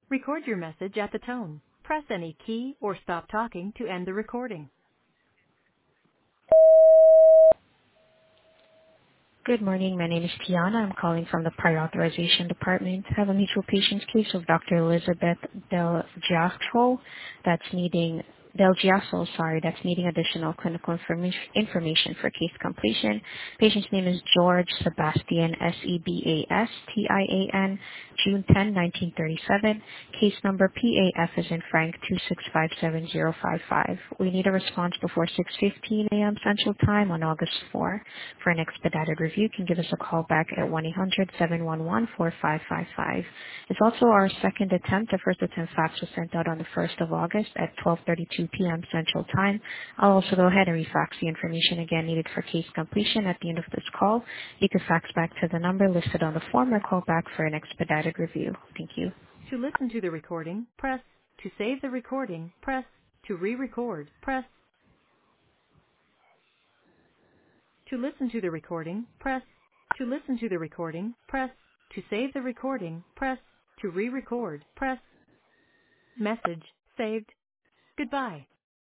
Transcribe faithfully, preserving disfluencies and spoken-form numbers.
Record your message at the tone. Press any key or stop talking to end the recording. Good morning. My name is Tiana. I'm calling from the Prior Authorization Department. I have a mutual patient's case of Doctor Elizabeth Del Giasso that's needing Del Giasso, sorry, that's needing additional clinical information information for case completion. Patient's name is George Sebastian, S E B A S T I A N, June tenth, nineteen thirty-seven. Case number P A F is in Frank two six five seven zero five five. We need a response before six fifteen a.m. Central Time on August fourth. For an expedited review, you can give us a call back at one eight hundred seven one one four five five five. It's also our second attempt. The first attempt fax was sent out on the first of August at twelve thirty-two p.m. Central Time. I'll also go ahead and refax the information again needed for case completion at the end of this call. You can fax back to the number listed on the form or call back for an expedited review. Thank you. To listen to the recording, press. To save the recording, press. To re-record, press. To listen to the recording, press. To listen to the recording, press. To save the recording, press. To re-record, press. Message saved. Goodbye.